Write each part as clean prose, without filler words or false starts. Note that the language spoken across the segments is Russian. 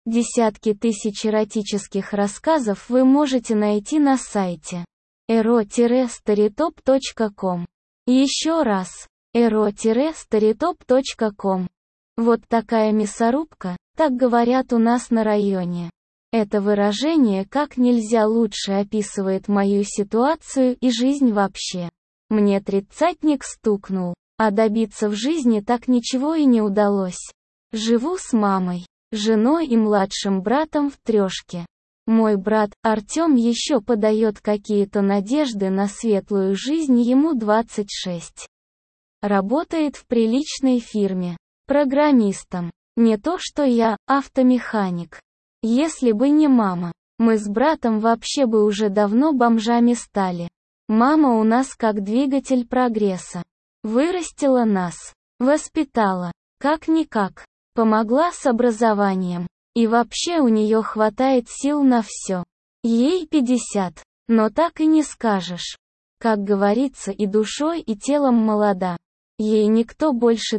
Десятки тысяч эротических рассказов вы можете найти на сайте ero-storytop.com. Еще раз, ero-storytop.com. Вот такая мясорубка, так говорят у нас на районе. Это выражение как нельзя лучше описывает мою ситуацию и жизнь вообще. Мне тридцатник стукнул, а добиться в жизни так ничего и не удалось. Живу с мамой, женой и младшим братом в трешке. Мой брат, Артем, еще подает какие-то надежды на светлую жизнь, ему 26. Работает в приличной фирме. Программистом. Не то что я, автомеханик. Если бы не мама, мы с братом вообще бы уже давно бомжами стали. Мама у нас как двигатель прогресса. Вырастила нас, воспитала, как-никак, помогла с образованием. И вообще у нее хватает сил на все. Ей 50, но так и не скажешь. Как говорится, и душой, и телом молода. Ей никто больше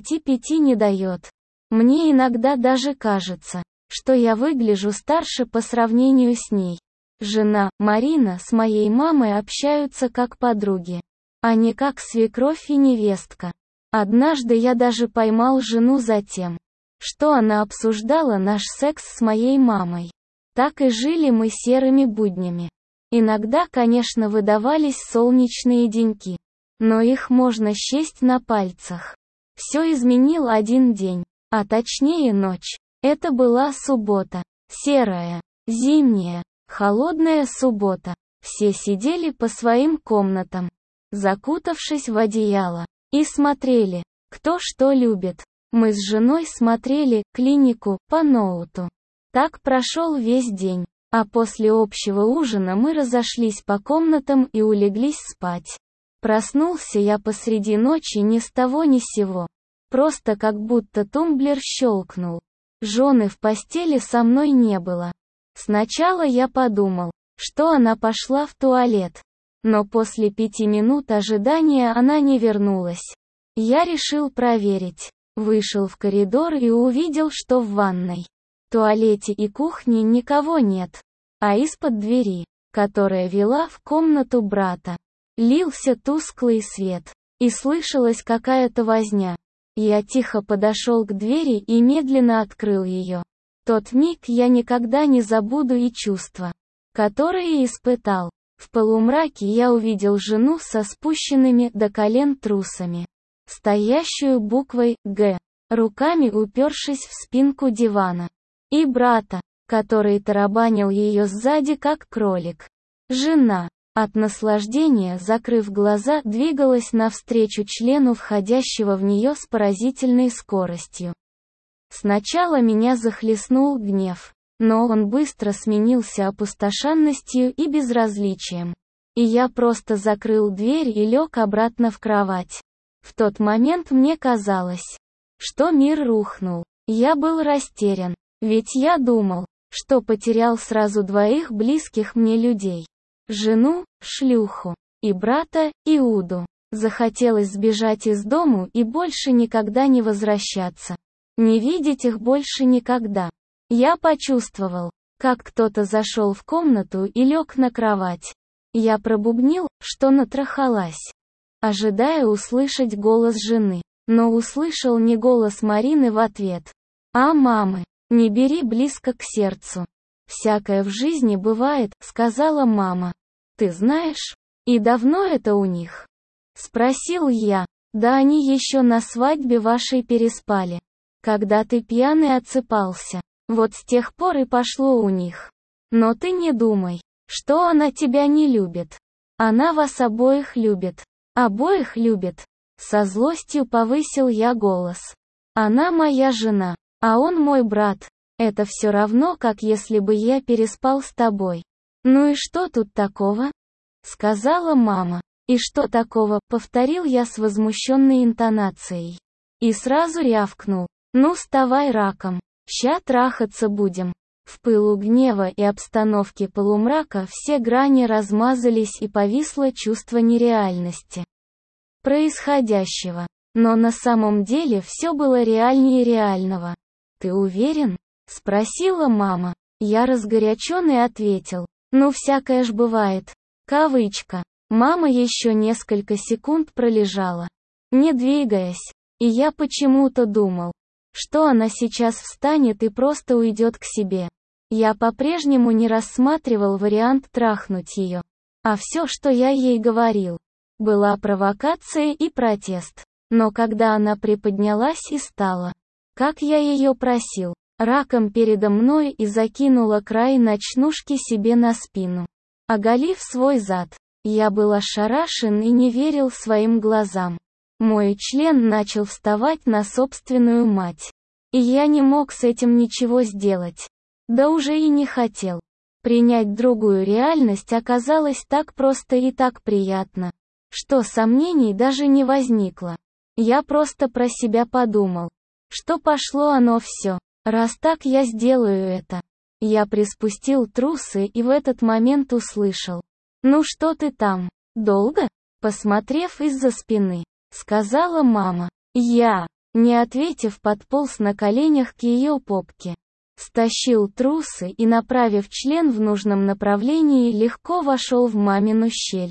35 не дает. Мне иногда даже кажется, что я выгляжу старше по сравнению с ней. Жена, Марина, с моей мамой общаются как подруги, а не как свекровь и невестка. Однажды я даже поймал жену за тем, что она обсуждала наш секс с моей мамой. Так и жили мы серыми буднями. Иногда, конечно, выдавались солнечные деньки, но их можно счесть на пальцах. Все изменил один день, а точнее ночь. Это была суббота. Серая, зимняя, холодная суббота. Все сидели по своим комнатам, закутавшись в одеяло, и смотрели, кто что любит. Мы с женой смотрели «Клинику» по ноуту. Так прошел весь день, а после общего ужина мы разошлись по комнатам и улеглись спать. Проснулся я посреди ночи ни с того ни с сего. Просто как будто тумблер щелкнул. Жены в постели со мной не было. Сначала я подумал, что она пошла в туалет. Но после 5 минут ожидания она не вернулась. Я решил проверить. Вышел в коридор и увидел, что в ванной, туалете и кухне никого нет. А из-под двери, которая вела в комнату брата, лился тусклый свет. И слышалась какая-то возня. Я тихо подошел к двери и медленно открыл ее. Тот миг я никогда не забуду и чувства, которые испытал. В полумраке я увидел жену со спущенными до колен трусами, стоящую буквой «Г», руками упершись в спинку дивана. И брата, который тарабанил ее сзади как кролик. Жена, от наслаждения закрыв глаза, двигалась навстречу члену входящего в нее с поразительной скоростью. Сначала меня захлестнул гнев, но он быстро сменился опустошенностью и безразличием. И я просто закрыл дверь и лег обратно в кровать. В тот момент мне казалось, что мир рухнул. Я был растерян, ведь я думал, что потерял сразу двоих близких мне людей. Жену, шлюху, и брата, Иуду. Захотелось сбежать из дому и больше никогда не возвращаться. Не видеть их больше никогда. Я почувствовал, как кто-то зашел в комнату и лег на кровать. Я пробубнил, что натрахалась, ожидая услышать голос жены, но услышал не голос Марины в ответ, а мамы. «Не бери близко к сердцу. Всякое в жизни бывает», — сказала мама. «Ты знаешь, и давно это у них?» — спросил я. «Да они еще на свадьбе вашей переспали. Когда ты пьяный отсыпался. Вот с тех пор и пошло у них. Но ты не думай, что она тебя не любит. Она вас обоих любит. Обоих любит». Со злостью повысил я голос. «Она моя жена, а он мой брат. Это все равно, как если бы я переспал с тобой». «Ну и что тут такого?» — сказала мама. «И что такого?» — повторил я с возмущенной интонацией. И сразу рявкнул. «Ну вставай раком. Ща трахаться будем». В пылу гнева и обстановке полумрака все грани размазались и повисло чувство нереальности происходящего. Но на самом деле все было реальнее реального. «Ты уверен?» Спросила мама. Я разгоряченный ответил. Ну всякое ж бывает. Кавычка. Мама еще несколько секунд пролежала, не двигаясь. И я почему-то думал, что она сейчас встанет и просто уйдет к себе. Я по-прежнему не рассматривал вариант трахнуть ее. А все, что я ей говорил, была провокация и протест. Но когда она приподнялась и стала, как я ее просил, раком передо мной и закинула край ночнушки себе на спину, оголив свой зад, я был ошарашен и не верил своим глазам. Мой член начал вставать на собственную мать. И я не мог с этим ничего сделать. Да уже и не хотел. Принять другую реальность оказалось так просто и так приятно, что сомнений даже не возникло. Я просто про себя подумал, что пошло оно все. Раз так, я сделаю это. Я приспустил трусы и в этот момент услышал. «Ну что ты там? Долго?» Посмотрев из-за спины, сказала мама. Я, не ответив, подполз на коленях к ее попке. Стащил трусы и, направив член в нужном направлении, легко вошел в мамину щель.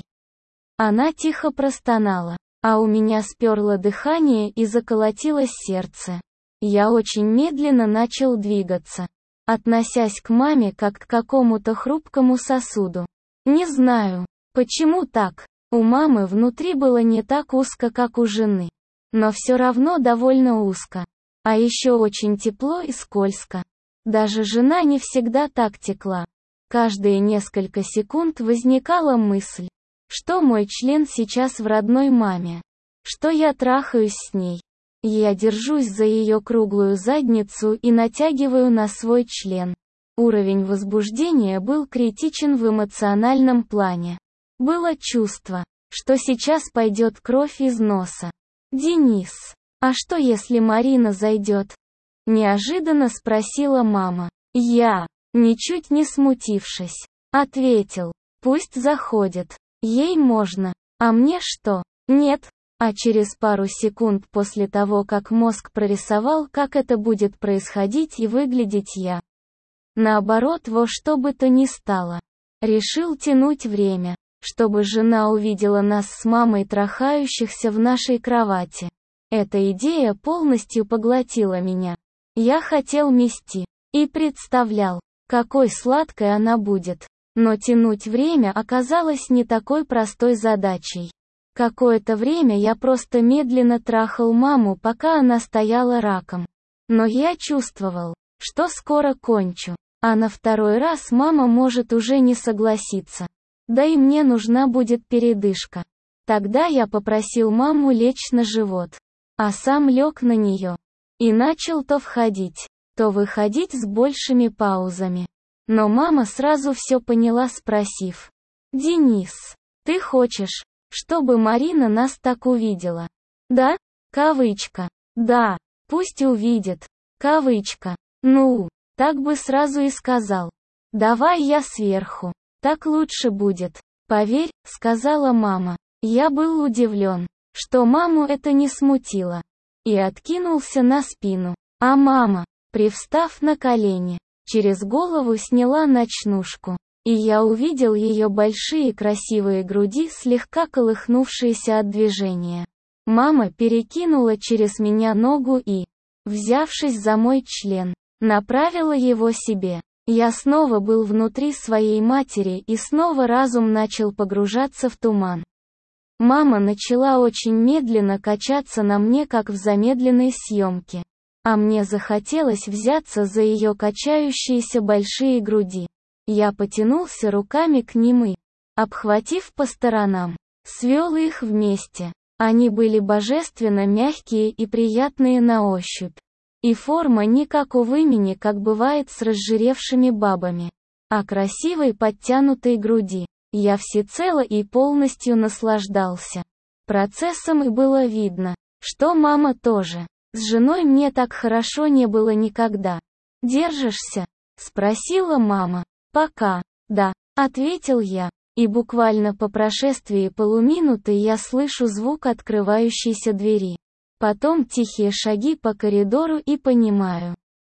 Она тихо простонала, а у меня сперло дыхание и заколотилось сердце. Я очень медленно начал двигаться, относясь к маме как к какому-то хрупкому сосуду. Не знаю, почему так. У мамы внутри было не так узко, как у жены. Но все равно довольно узко. А еще очень тепло и скользко. Даже жена не всегда так текла. Каждые несколько секунд возникала мысль, что мой член сейчас в родной маме. Что я трахаюсь с ней. Я держусь за ее круглую задницу и натягиваю на свой член. Уровень возбуждения был критичен в эмоциональном плане. Было чувство, что сейчас пойдет кровь из носа. «Денис, а что если Марина зайдет?» Неожиданно спросила мама. Я, ничуть не смутившись, ответил. «Пусть заходит. Ей можно. А мне что? Нет». А через пару секунд после того, как мозг прорисовал, как это будет происходить и выглядеть, я, наоборот, во что бы то ни стало, решил тянуть время, чтобы жена увидела нас с мамой трахающихся в нашей кровати. Эта идея полностью поглотила меня. Я хотел мести. И представлял, какой сладкой она будет. Но тянуть время оказалось не такой простой задачей. Какое-то время я просто медленно трахал маму, пока она стояла раком. Но я чувствовал, что скоро кончу. А на второй раз мама может уже не согласиться. Да и мне нужна будет передышка. Тогда я попросил маму лечь на живот, а сам лег на нее. И начал то входить, то выходить с большими паузами. Но мама сразу все поняла, спросив. «Денис, ты хочешь, чтобы Марина нас так увидела?» «Да?» Кавычка. «Да, пусть увидит». Кавычка. «Ну, так бы сразу и сказал. Давай я сверху. Так лучше будет. Поверь», — сказала мама. Я был удивлен, что маму это не смутило. И откинулся на спину. А мама, привстав на колени, через голову сняла ночнушку. И я увидел ее большие красивые груди, слегка колыхнувшиеся от движения. Мама перекинула через меня ногу и, взявшись за мой член, направила его себе. Я снова был внутри своей матери, и снова разум начал погружаться в туман. Мама начала очень медленно качаться на мне, как в замедленной съемке. А мне захотелось взяться за ее качающиеся большие груди. Я потянулся руками к ним и, обхватив по сторонам, свел их вместе. Они были божественно мягкие и приятные на ощупь. И форма не как у вымени, как бывает с разжиревшими бабами, а красивой подтянутой груди. Я всецело и полностью наслаждался процессом, и было видно, что мама тоже. С женой мне так хорошо не было никогда. «Держишься?» — спросила мама. «Пока, да», — ответил я. И буквально по прошествии полуминуты я слышу звук открывающейся двери. Потом тихие шаги по коридору и понимаю,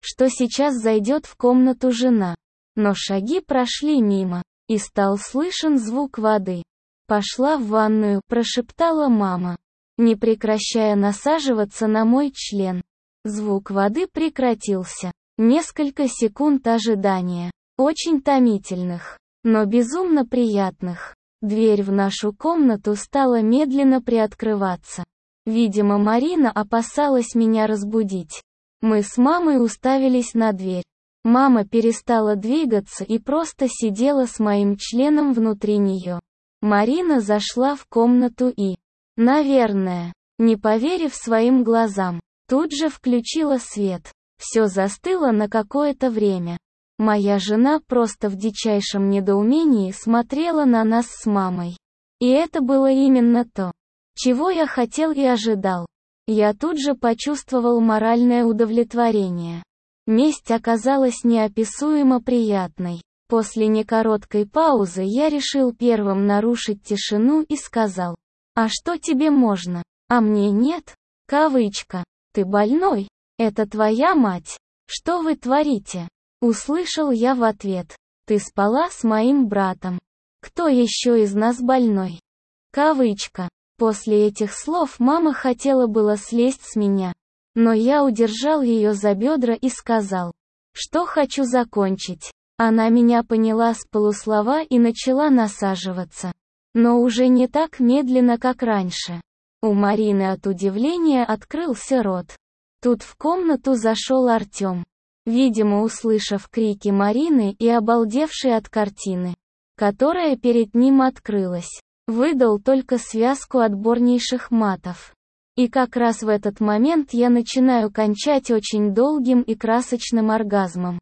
что сейчас зайдет в комнату жена. Но шаги прошли мимо, и стал слышен звук воды. «Пошла в ванную», — прошептала мама, не прекращая насаживаться на мой член. Звук воды прекратился. Несколько секунд ожидания, очень томительных, но безумно приятных. Дверь в нашу комнату стала медленно приоткрываться. Видимо, Марина опасалась меня разбудить. Мы с мамой уставились на дверь. Мама перестала двигаться и просто сидела с моим членом внутри нее. Марина зашла в комнату и, наверное, не поверив своим глазам, тут же включила свет. Все застыло на какое-то время. Моя жена просто в дичайшем недоумении смотрела на нас с мамой. И это было именно то, чего я хотел и ожидал. Я тут же почувствовал моральное удовлетворение. Месть оказалась неописуемо приятной. После некороткой паузы я решил первым нарушить тишину и сказал: «А что тебе можно, а мне нет?» Кавычка. «Ты больной? Это твоя мать? Что вы творите?» Услышал я в ответ. «Ты спала с моим братом. Кто еще из нас больной?» Кавычка. После этих слов мама хотела было слезть с меня. Но я удержал ее за бедра и сказал, что хочу закончить. Она меня поняла с полуслова и начала насаживаться. Но уже не так медленно, как раньше. У Марины от удивления открылся рот. Тут в комнату зашел Артем. Видимо, услышав крики Марины и обалдевший от картины, которая перед ним открылась, выдал только связку отборнейших матов. И как раз в этот момент я начинаю кончать очень долгим и красочным оргазмом,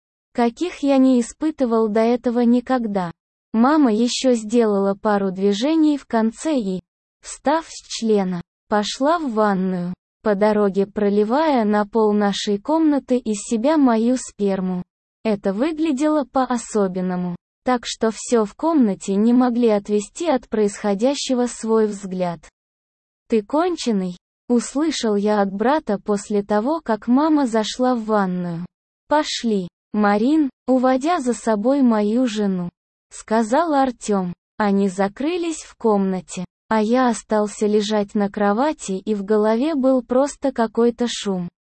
каких я не испытывал до этого никогда. Мама еще сделала пару движений в конце и, встав с члена, пошла в ванную, по дороге проливая на пол нашей комнаты из себя мою сперму. Это выглядело по-особенному, так что все в комнате не могли отвести от происходящего свой взгляд. «Ты конченый?» — услышал я от брата после того, как мама зашла в ванную. «Пошли, Марин», уводя за собой мою жену, сказал Артем. Они закрылись в комнате, а я остался лежать на кровати, и в голове был просто какой-то шум.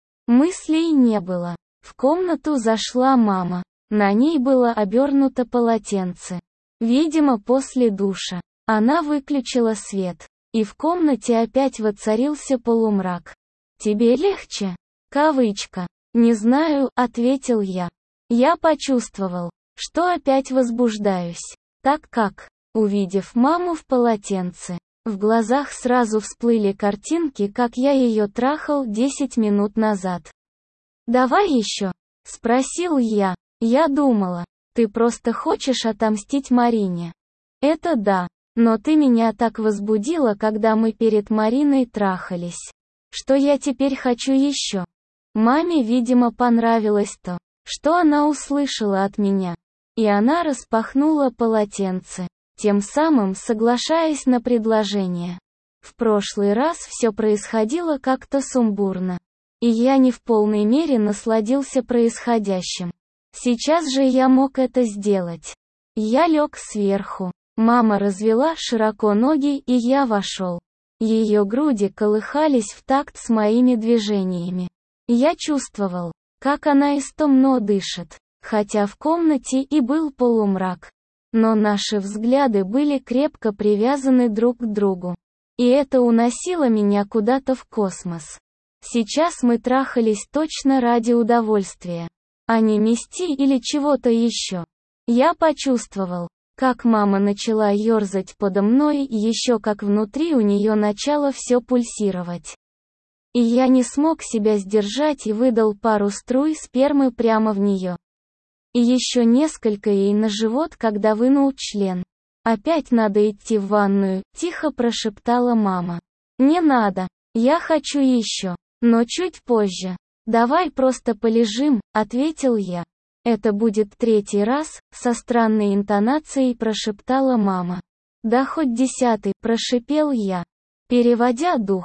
Мыслей не было. В комнату зашла мама. На ней было обернуто полотенце. Видимо, после душа. Она выключила свет. И в комнате опять воцарился полумрак. «Тебе легче?» Кавычка. «Не знаю», — ответил я. Я почувствовал, что опять возбуждаюсь, так как, увидев маму в полотенце, в глазах сразу всплыли картинки, как я ее трахал 10 минут назад. «Давай еще?» — спросил я. Я думала, ты просто хочешь отомстить Марине. Это да. Но ты меня так возбудила, когда мы перед Мариной трахались, что я теперь хочу еще. Маме, видимо, понравилось то, что она услышала от меня. И она распахнула полотенце, тем самым соглашаясь на предложение. В прошлый раз все происходило как-то сумбурно. И я не в полной мере насладился происходящим. Сейчас же я мог это сделать. Я лег сверху. Мама развела широко ноги, и я вошел. Ее груди колыхались в такт с моими движениями. Я чувствовал, как она истомно дышит, хотя в комнате и был полумрак. Но наши взгляды были крепко привязаны друг к другу. И это уносило меня куда-то в космос. Сейчас мы трахались точно ради удовольствия, а не мести или чего-то еще. Я почувствовал, как мама начала ерзать подо мной, и еще как внутри у нее начало все пульсировать. И я не смог себя сдержать и выдал пару струй спермы прямо в нее. И еще несколько ей на живот, когда вынул член. «Опять надо идти в ванную», — тихо прошептала мама. «Не надо. Я хочу еще. Но чуть позже. Давай просто полежим», — ответил я. «Это будет 3-й раз», — со странной интонацией прошептала мама. «Да хоть 10-й», — прошипел я, переводя дух.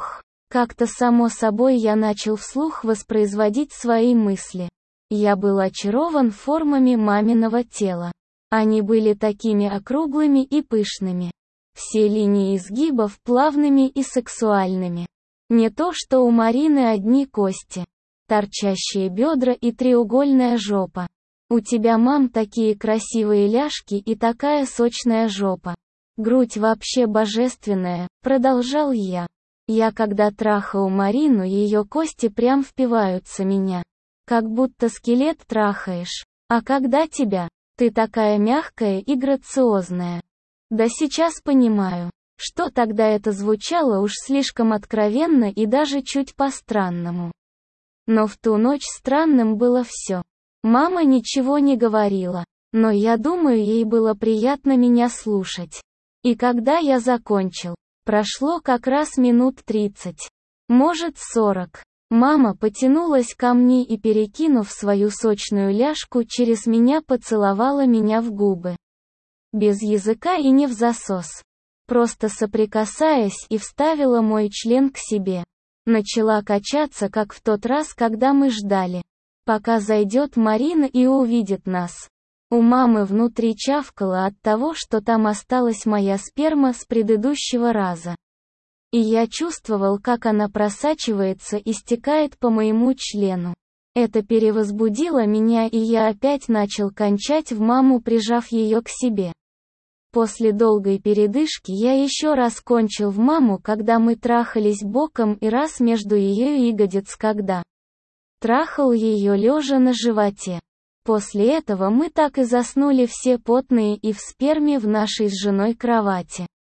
Как-то само собой я начал вслух воспроизводить свои мысли. Я был очарован формами маминого тела. Они были такими округлыми и пышными. Все линии изгибов плавными и сексуальными. Не то что у Марины одни кости. Торчащие бедра и треугольная жопа. У тебя, мам, такие красивые ляжки и такая сочная жопа. Грудь вообще божественная, продолжал я. Я когда трахал Марину, ее кости прям впиваются меня. Как будто скелет трахаешь. А когда тебя? Ты такая мягкая и грациозная. Да сейчас понимаю, что тогда это звучало уж слишком откровенно и даже чуть по-странному. Но в ту ночь странным было все. Мама ничего не говорила, но я думаю, ей было приятно меня слушать. И когда я закончил, прошло как раз минут 30, может 40. Мама потянулась ко мне и, перекинув свою сочную ляжку через меня, поцеловала меня в губы. Без языка и не в засос. Просто соприкасаясь, и вставила мой член к себе. Начала качаться, как в тот раз, когда мы ждали, пока зайдет Марина и увидит нас. У мамы внутри чавкало от того, что там осталась моя сперма с предыдущего раза. И я чувствовал, как она просачивается и стекает по моему члену. Это перевозбудило меня, и я опять начал кончать в маму, прижав ее к себе. После долгой передышки я еще раз кончил в маму, когда мы трахались боком, и раз между ее ягодиц, когда трахал ее лежа на животе. После этого мы так и заснули все потные и в сперме в нашей с женой кровати.